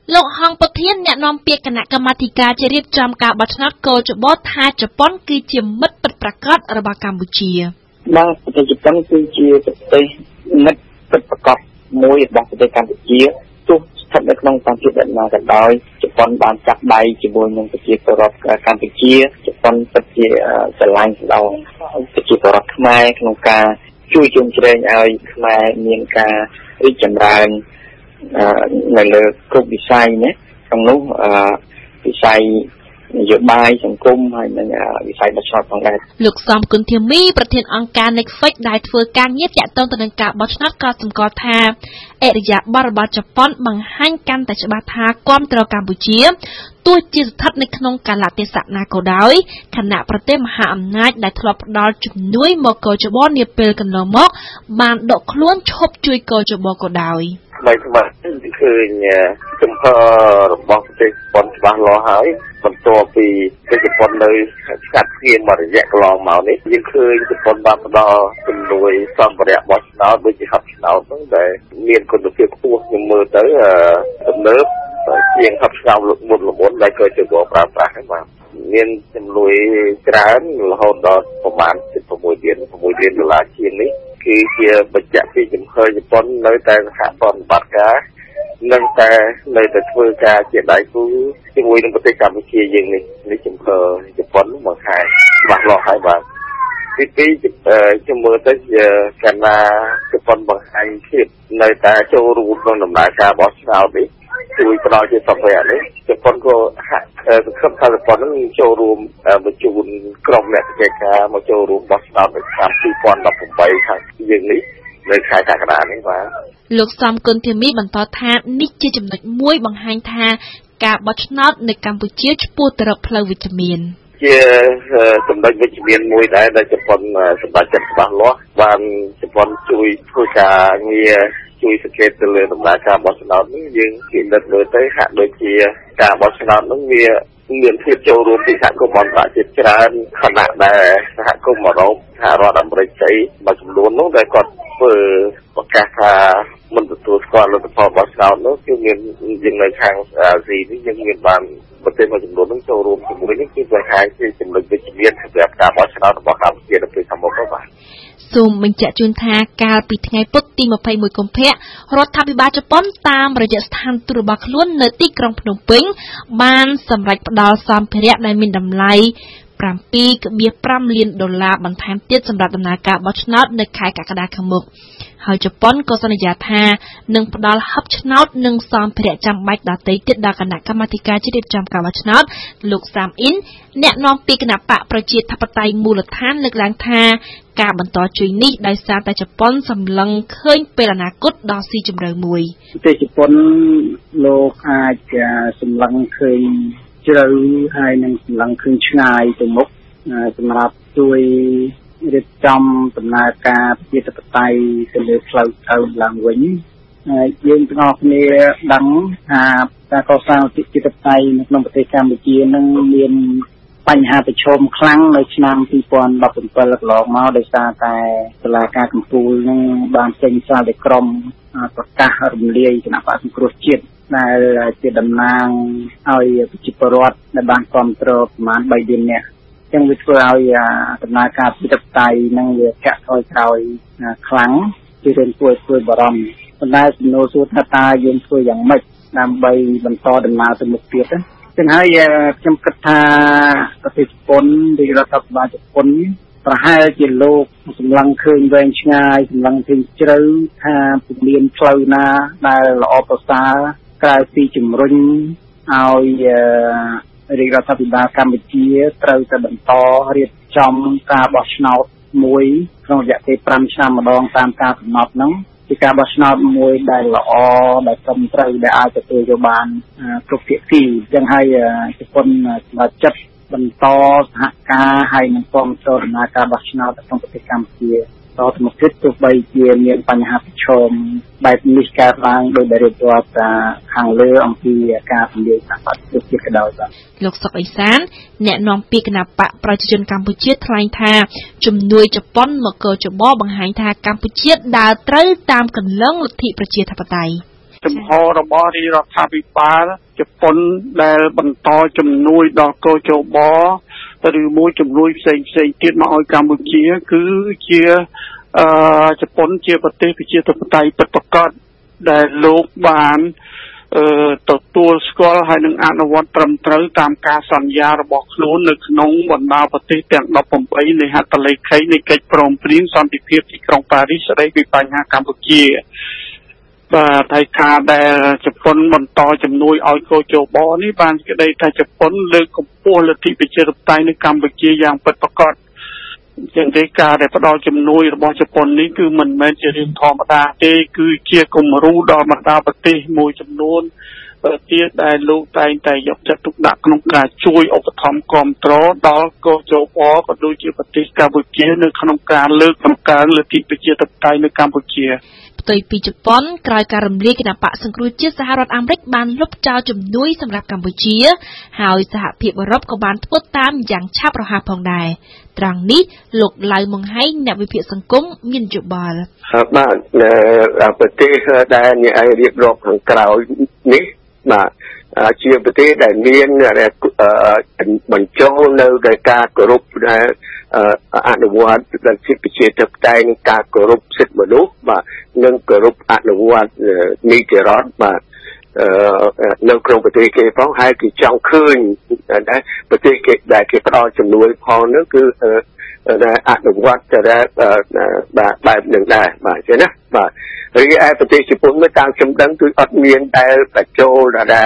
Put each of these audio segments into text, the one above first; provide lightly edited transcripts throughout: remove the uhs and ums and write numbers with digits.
លោកហងពធានអ្នកនាំពាក្យគណៈកម្មាធិការជ្រៀបចំការបោះឆ្នោតកោចបថាជប៉ុនគឺជាមិត្តពិតប្រាកដរបស់កម្ពុជាបាទប្រទេសជប៉ុនគឺជាប្រទេសមិត្តពិតប្រាកដមួយរបស់ប្រទេសកម្ពុជាទោះស្ថិតនៅក្នុងសង្គ្រាមណាក៏ដោយជប៉ុនបានចាប់ដៃជាមួយនឹងប្រជាពលរដ្ឋកម្ពុជាជប៉ុនពិតជាស្រឡាញ់ដល់ប្រជាពលរដ្ឋខ្មែរក្នុងការជួយជ្រោមជ្រែងឲ្យខ្មែរមានការរីកចម្រើននៅលើគ្រប់វិស័យណាក្នុងនោះវិស័យនយោបាយសង្គមហើយនិងវិស័យបោះឆ្នោតផងដែរលោកសំគុណធាមីប្រធានអង្គការ Netflix ដែលធ្វើការងារទាក់ទងទៅនឹងការបោះឆ្នោតក៏សម្គាល់ថាអរិយាប័ត្ររបស់ជប៉ុនបង្ហាញកាន់តែច្បាស់ថាគាំទ្រកម្ពុជាទោះជាស្ថិតនៅក្នុងកាលៈទេសៈណាក៏ដោយខណៈប្រទេសមហាអំណាចដែលធ្លាប់ផ្ដល់ជំនួយមកកោចបនាពេលកន្លងមកបានដកខ្លួនឈប់ជួយកោចបក៏ដោយថ្មីឃើញចំហរបស់ប្រទេសជប៉ុនច្បាស់លាស់ហើយបន្ទាប់ពីប្រទេសជប៉ុននៅស្កាត់ស្ងៀមមួយរយៈកន្លងមកនេះយើងឃើញជប៉ុនបានផ្ដល់ជំនួយសម្ភារៈបោះឆ្នោតដូចជាហបឆ្នោតហ្នឹងដែលមានគុណភាពខ្ពស់ខ្ញុំមើលទៅទំនើបជាងហបឆ្នោតមុនដែលគេជបប្រើប្រាស់ហ្នឹងបាទមានជំនួយច្រើនរហូតដល់ប្រមាណ$6 លានជាងនេះគឺជាបញ្ជាក់ពីចំហជប៉ុននៅតែសហប្រតិបត្តិការនឹងតែនៅតែធ្វើការជាដៃគូជាមួយនឹងប្រទេសកម្ពុជាយើងនេះចំហជប៉ុនមកខែច្បាស់លាស់ហើយបាទទី2ខ្ញុំមើលទៅជាកាលណាជប៉ុនបង្ហាញភាពនៅតែចូលរួមក្នុងដំណើរការបោះឆ្នោតនេះជួយផ្ដល់ជាសម្ភារៈនេះជប៉ុនក៏ហាក់សង្ឃឹមថាជប៉ុននឹងចូលរួមបញ្ជូនក្រុមអ្នកកិច្ចការមកចូលរួមបោះឆ្នោតនៅឆ្នាំ2018ខាងយើងនេះនៅខែកក្កដានេះបាទលោកសំគុណធាមីបន្តថានេះជាចំណុចមួយបង្ហាញថាការបោះឆ្នោតនៅកម្ពុជាឆ្ពោះទៅរកផ្លូវវិជ្ជមានជាចំណុចវិជ្ជមានមួយដែរដែលជប៉ុនសម្រាប់ចិត្តច្បាស់លាស់បានជប៉ុនជួយធ្វើការងារជួយសង្កេតទៅលើដំណើរការបោះឆ្នោតនេះយើងពិនិត្យមើលទៅហាក់ដូចជាការបោះឆ្នោតនោះវាមានភាពចូលរួមពីសហគមន៍អន្តរជាតិច្រើនខណៈដែលសហគមន៍អឺរ៉ុបសហរដ្ឋអាមេរិកមួយចំនួននោះដែលគាត់ធ្វើប្រកាសថាមិនទទួលស្គាល់លទ្ធផលបោះឆ្នោតនោះគឺមានយើងនៅខាងអាស៊ីនេះយើងមានបានប្រទេសមួយចំនួននឹងចូលរួមជាមួយនេះគឺបង្ហាញពីចំណុចវិជ្ជមានសម្រាប់ការបោះឆ្នោតរបស់កម្ពុជានៅពេលខាងមុខនោះបាទសូមបញ្ជាក់ជូនថាកាលពីថ្ងៃពុធទី21កុម្ភៈរដ្ឋាភិបាលជប៉ុនតាមរយៈស្ថានទូតរបស់ខ្លួននៅទីក្រុងភ្នំពេញបានសម្រេចផ្ដល់សម្ភារៈដែលមានតម្លៃ$7.5 លានបន្ថែមទៀតសម្រាប់ដំណើរការបោះឆ្នោតនៅខែកក្កដាខាងមុខហើយជប៉ុនក៏សន្យាថានឹងផ្ដល់ហបឆ្នោតនិងសម្ភារៈចាំបាច់ដទៃទៀតដល់គណៈកម្មាធិការជ្រៀបចំការបោះឆ្នោតលោកសាមអ៊ីនអ្នកនាំពាក្យគណៈបកប្រជាធិបតេយ្យមូលដ្ឋានលើកឡើងថាការបន្តជួយនេះដោយសារតែជប៉ុនសម្លឹងឃើញពេលអនាគតដ៏ស៊ីជម្រៅមួយប្រទេសជប៉ុនលោកអាចសម្លឹងឃើញជ្រៅហើយនឹងសម្លឹងឃើញឆ្ងាយទៅមុខសម្រាប់ជួយរៀបចំដំណើរការប្រជាធិបតេយ្យទៅលើផ្លូវទៅឡើងវិញយើងទាំងអស់គ្នាដឹងថាការកសាងប្រជាធិបតេយ្យនៅក្នុងប្រទេសកម្ពុជានឹងមានបញ្ហាប្រឈមខ្លាំងនៅឆ្នាំ2017កន្លងមកដោយសារតែតុលាការកំពូលនឹងបានចេញសារដីក្រមប្រកាសរំលាយគណៈបក្សសង្គ្រោះជាតិដែលជាតំណាងឲ្យប្រជាពលរដ្ឋដែលបានគ្រប់គ្រងប្រមាណ3លាននាក់ចឹងវាធ្វើឲ្យដំណើរការប្រជាធិបតេយ្យនឹងវាកាក់ក្រោយខ្លាំងជារឿងគួរឲ្យបារម្ភប៉ុន្តែសំណួរសួរថាតើយើងធ្វើយ៉ាងម៉េចដើម្បីបន្តដំណើរទៅមុខទៀតចឹងហើយខ្ញុំគិតថាប្រទេសជប៉ុនឬរដ្ឋាភិបាលជប៉ុនប្រហែលជាលោកសម្លឹងឃើញវែងឆ្ងាយសម្លឹងឃើញជ្រៅថាពុំមានផ្លូវណាដែលល្អប្រសើរក្រៅពីជំរុញឲ្យរាជរដ្ឋាភិបាលកម្ពុជាត្រូវតែបន្តរៀបចំការបោះឆ្នោតមួយក្នុងរយៈពេល5ឆ្នាំម្ដងតាមការកំណត់ហ្នឹងជាការបោះឆ្នោតមួយដែលល្អដែលត្រឹមត្រូវដែលអាចទទួលយកបានគ្រប់ភាគីអញ្ចឹងហើយជប៉ុនសម្រាប់ចិត្តបន្តសហការហើយនឹងគ្រប់គ្រងដំណើរការបោះឆ្នោតក្នុងប្រទេសកម្ពុជាតទៅមុខទៀតទោះបីជាមានបញ្ហាប្រឈមបែបនេះកើតឡើងដោយដែលរៀបរាប់ខាងលើអំពីការពន្យាសហប្រតិបត្តិជាតិក៏ដោយបាទលោកសុកអេសានអ្នកនាំពាក្យគណៈបកប្រជាជនកម្ពុជាថ្លែងថាជំនួយជប៉ុនមកកោចបបង្ហាញថាកម្ពុជាដើរត្រូវតាមគន្លងលទ្ធិប្រជាធិបតេយ្យចំហរបស់រដ្ឋាភិបាលជប៉ុនដែលបន្តជំនួយដល់កោជបឬមួយជំនួយផ្សេងទៀតមកឲ្យកម្ពុជាគឺជាជប៉ុនជាប្រទេសប្រជាធិបតេយ្យពិតប្រាកដដែលលោកបានទទួលស្គាល់ហើយនឹងអនុវត្តត្រឹមត្រូវតាមការសន្យារបស់ខ្លួននៅក្នុងបណ្ដាប្រទេសទាំង18នៃហត្ថលេខីនៃកិច្ចព្រមព្រៀងសន្តិភាពទីក្រុងប៉ារីសស្ដីពីបញ្ហាកម្ពុជាបាទហើយការដែលជប៉ុនបន្តជំនួយឲ្យកោជបនេះបានក្តីថាជប៉ុនលើកកម្ពស់លទ្ធិប្រជាធិបតេយ្យនៅកម្ពុជាយ៉ាងពិតប្រាកដជាងទេការដែលផ្ដល់ជំនួយរបស់ជប៉ុននេះគឺមិនមែនជារឿងធម្មតាទេគឺជាគំរូដល់បណ្ដាប្រទេសមួយចំនួនទៀតដែលលោកតែងតែយកចិត្តទុកដាក់ក្នុងការជួយឧបត្ថម្ភគាំទ្រដល់កោជបក៏ដូចជាប្រទេសកម្ពុជានៅក្នុងការលើកតម្កើងលទ្ធិប្រជាធិបតេយ្យនៅកម្ពុជាផ្ទុយពីជប៉ុនក្រោយការរំលាយគណបក្សសង្គ្រោះជាតិសហរដ្ឋអាមេរិកបានលុបចោលជំនួយសម្រាប់កម្ពុជាហើយសហភាពអឺរ៉ុបក៏បានធ្វើតាមយ៉ាងឆាប់រហ័សផងដែរត្រង់នេះលោកឡៅម៉ុងហៃអ្នកវិភាគសង្គមមានយោបល់បាទប្រទេសដែលអ្នកឯងរៀបរាប់ខាងក្រោយនេះបាទជាប្រទេសដែលមានបញ្ចូលនៅដោយការគោរពដែលអនុវត្តលទ្ធិប្រជាធិបតេយ្យនិងការគោរពសិទ្ធិមនុស្សបាទនិងគោរពអនុវត្តនីតិរដ្ឋបាទនៅក្នុងប្រទេសគេផងហើយគេចង់ឃើញដែលប្រទេសគេដែលគេផ្ដល់ជំនួយផងនោះគឺដែលអនុវត្តតែបែបនឹងដែរបាទអញ្ចឹងណាបាទរីឯប្រទេសជប៉ុនតាមខ្ញុំដឹងគឺអត់មានដែលបញ្ចូលដែល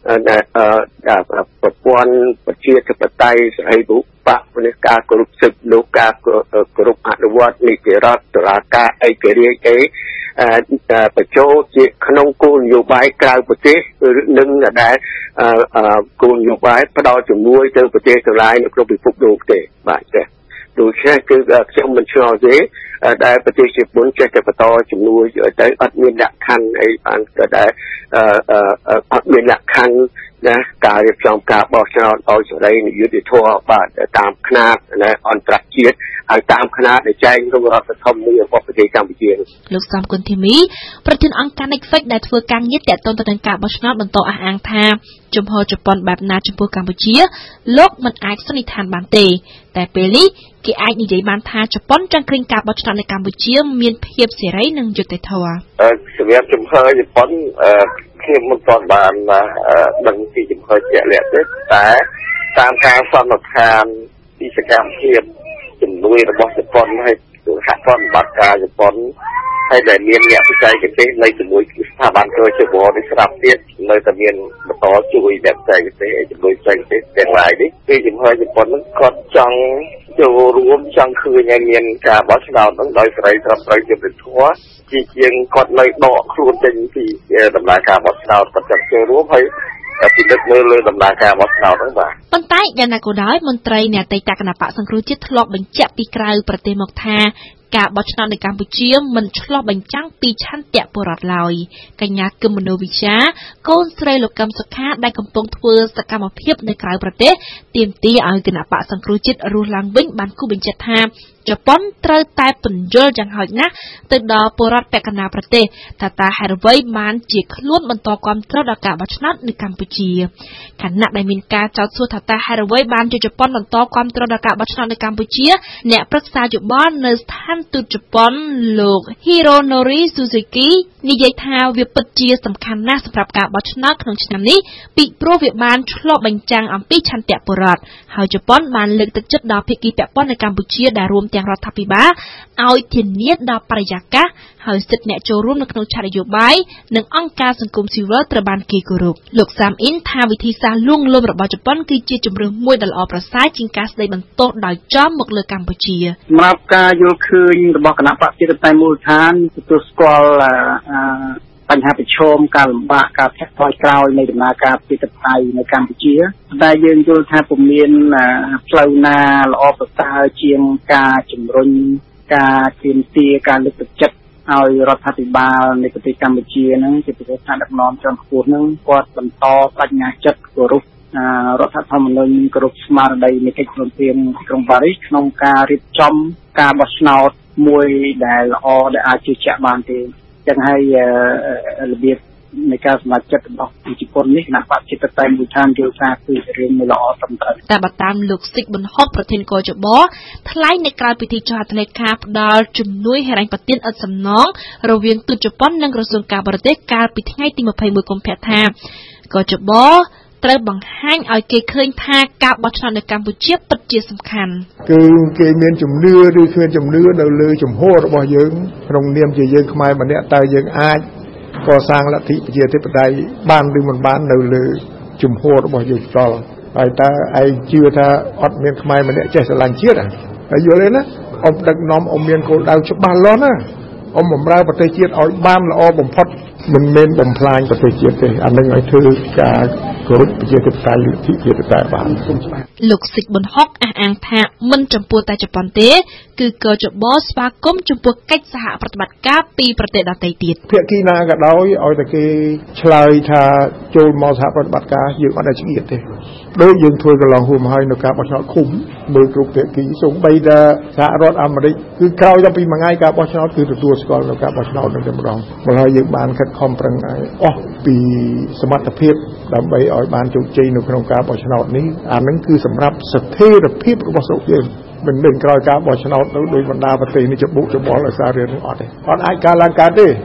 ប្រព័ន្ធប្រជាធិបតេយ្យសេរីរូបនេះការគោរពសិទ្ធិលោកការគោរពអនុវត្តនីតិរដ្ឋតុលាការឯករាជ្យបញ្ចូលជាក្នុងគោលនយោបាយក្រៅប្រទេសនិងដែលគោលនយោបាយផ្ដល់ជំនួយទៅប្រទេសទាំងឡាយនៅក្នុងពិភពលោកទេបាទចា៎ដូច្នេះគឺខ្ញុំមិនឆ្ងល់ទេដែលប្រទេសជប៉ុនចេះតែបន្តជំនួយទៅអត់មានលក្ខខណ្ឌអីបានក៏ដែរអត់មានលក្ខខណ្ឌណាការរៀបចំការបោះឆ្នោតឲ្យសេរីនិយុត្តិធម៌បាទតាមຂະຫນາດអន្តរជាតិហើយតាមຂະຫນາດដែលចែងក្នុងរដ្ឋធម្មនុញ្ញរបស់ប្រទេសកម្ពុជាលោកសំគុណធីមីប្រធានអង្គការ NECFEC ដែលធ្វើការងារទាក់ទងទៅនឹងការបោះឆ្នោតបន្តអះអាងថាជំហរជប៉ុនបែបណាចំពោះកម្ពុជាលោកមិនអាចសន្និដ្ឋានបានទេតែពេលនេះគេអាចនិយាយបានថាជប៉ុនចង់ឃើញការបោះឆ្នោតនៅកម្ពុជាមានភាពសេរីនិងយុត្តិធម៌សម្រាប់ជំហរជប៉ុនខ្ញុំមិនទាន់បានដឹងពីជំហរជាក់លាក់ទេតែតាមការសន្និដ្ឋានពីសកម្មភាពជំនួយរបស់ជប៉ុនហើយសហព័ន្ធបត្តិការជប៉ុនហើយដែលមានអ្នកបច្ចេកទេសនៅជាមួយស្ថាប័នកោជបនេះស្រាប់ទៀតនៅតែមានបន្តជួយអ្នកបច្ចេកទេសជាមួយបច្ចេកទេសទាំងឡាយនេះគឺជំហរជប៉ុននឹងគាត់ចង់ចូលរួមចង់ឃើញឲ្យមានការបោះឆ្នោតនឹងដោយសេរីត្រឹមត្រូវយុត្តិធម៌ជាងគាត់នៅដកខ្លួនចេញពីដំណើរការបោះឆ្នោតគាត់ចង់ចូលរួមហើយពិនិត្យមើលលើដំណើរការបោះឆ្នោតហ្នឹងបាទប៉ុន្តែយ៉ាងណាក៏ដោយមន្ត្រីនៃអតីតគណបក្សសង្គ្រោះជាតិធ្លាប់បញ្ជាក់ពីក្រៅប្រទេសមកថាការបោះឆ្នោតនៅកម្ពុជាមិនឆ្លុះបញ្ចាំងពីឆន្ទៈពលរដ្ឋឡើយកញ្ញាគឹមមនោវិជ្ជាកូនស្រីលោកកឹមសុខាដែលកំពុងធ្វើសកម្មភាពនៅក្រៅប្រទេសទាមទារឲ្យគណបក្សសង្គ្រោះជាតិរស់ឡើងវិញបានគូបញ្ជាក់ថាជប៉ុនត្រូវតែពន្យល់យ៉ាងហោចណាស់ទៅដល់ពលរដ្ឋពាក់កណ្ដាលប្រទេសថាតើហេតុអ្វីបានជាខ្លួនបន្តគាំទ្រដល់ការបោះឆ្នោតនៅកម្ពុជាខណៈដែលមានការចោទសួរថាតើហេតុអ្វីបានជាជប៉ុនបន្តគាំទ្រដល់ការបោះឆ្នោតនៅកម្ពុជាអ្នកប្រឹក្សាយោបល់នៅស្ថានទូតជប៉ុនលោក Hironori Suzuki និយាយថាវាពិតជាសំខាន់ណាស់សម្រាប់ការបោះឆ្នោតក្នុងឆ្នាំនេះពីព្រោះវាបានឆ្លុះបញ្ចាំងអំពីឆន្ទៈពលរដ្ឋហើយជប៉ុនបានលើកទឹកចិត្តដល់ភាគីពាក់ព័ន្ធនៅកម្ពុជាដែលរួមទាំងរដ្ឋាភិបាលឲ្យធានាដល់បរិយាកាសហើយសិទ្ធិអ្នកចូលរួមនៅក្នុងឆាកនយោបាយនិងអង្គការសង្គមស៊ីវិលត្រូវបានគេគោរពលោកសាមអ៊ីនថាវិធីសាស្ត្រលួងលោមរបស់ជប៉ុនគឺជាជំរើសមួយដ៏ល្អប្រសើរជាងការស្ដីបន្ទោសដោយចំមកលើកម្ពុជាសម្រាប់ការយល់ឃើញរបស់គណៈបព្វជិតតែមូលដ្ឋានទទួលស្គាល់បញ្ហាប្រឈមការលំបាកការធាក់ថយក្រោយនៃដំណើរការប្រជាធិបតេយ្យនៅកម្ពុជាតែយើងយល់ថាពុំមានផ្លូវណាល្អប្រសើរជាងការជំរុញការទាមទារការលើកទឹកចិត្តឲ្យរដ្ឋាភិបាលនៃប្រទេសកម្ពុជាហ្នឹងជាប្រទេសថ្នាក់ដឹកនាំជាន់ខ្ពស់ហ្នឹងគាត់បន្តបញ្ញាចិត្តគោរពរដ្ឋធម្មនុញ្ញគោរពស្មារតីនៃកិច្ចព្រមព្រៀងទីក្រុងប៉ារីសក្នុងការរៀបចំការបោះឆ្នោតមួយដែលល្អដែលអាចជឿជាក់បានទេចឹងហើយរបៀបในการสมัครจัดរបស់ជប៉ុននេះគណៈបព្វជិតតែមួយឋានយល់ថាគឺរឿងមួយល្អត្រឹមត្រូវតែបើតាមលោកស៊ីកប៊ុនហុកប្រធានកជបថ្លែងនៅក្រៅពិធីចុះហត្ថលេខាផ្ដល់ជំនួយហិរញ្ញប្បទានឥតសំណងរវាងទូតជប៉ុននិងក្រសួងការបរទេសកាលពីថ្ងៃទី21កុម្ភៈថាកជបត្រូវបង្ហាញឲ្យគេឃើញថាការបោះឆ្នោតនៅកម្ពុជាពិតជាសំខាន់គឺគេមានជំនឿឬគ្មានជំនឿនៅលើជំហររបស់យើងក្នុងនាមជាយើងខ្មែរម្នាក់តើយើងអាចកសាងលទ្ធិប្រជាធិបតេយ្យបានឬមិនបាននៅលើជំហររបស់យើងផ្ទាល់ហើយតើឯងជឿថាអត់មានខ្មែរម្នាក់ចេះស្រឡាញ់ជាតិហើយយល់ទេណាអ៊ំដឹកនាំអ៊ំមានគោលដៅច្បាស់លាស់ណាអ៊ំបម្រើប្រទេសជាតិឲ្យបានល្អបំផុតមិនមែនបំផ្លាញប្រទេសជាតិទេអានឹងឲ្យធ្វើការគោរពប្រជាធិបតេយ្យលទ្ធិប្រជាធិបតេយ្យបានលោកស៊ីកប៊ុនហុកអះអាងថាមិនចំពោះតែជប៉ុនទេគឺកជបស្វាគមន៍ចំពោះកិច្ចសហប្រតិបត្តិការពីប្រទេសដទៃទៀតភាគីណាក៏ដោយឲ្យតែគេឆ្លើយថាចូលមកសហប្រតិបត្តិការយើងអត់ដែលឆ្លៀតទេដូចយើងធ្វើកន្លងហួមហើយនៅការបោះឆ្នោតឃុំមើលគ្រប់ភាគីសូម្បីតែសហរដ្ឋអាមេរិកគឺក្រោយពីមួយថ្ងៃការបោះឆ្នោតគឺទទួលស្គាល់នៅការបោះឆ្នោតនឹងតែម្ដងមកហើយយើងបានខិតខំប្រឹងអស់ពីសមត្ថភាពដើម្បីឲ្យបានជោគជ័យនៅក្នុងការបោះឆ្នោតនេះអានឹងគឺសម្រាប់ស្ថិរភាពរបស់ស្រុកយើងមិនមែនក្រោយការបោះឆ្នោតទៅដោយបណ្ដាប្រទេសនេះច្បុកច្បល់ឲ្យសាររឿងនេះអត់ទេអត់អាចកើតឡើងកើតទេ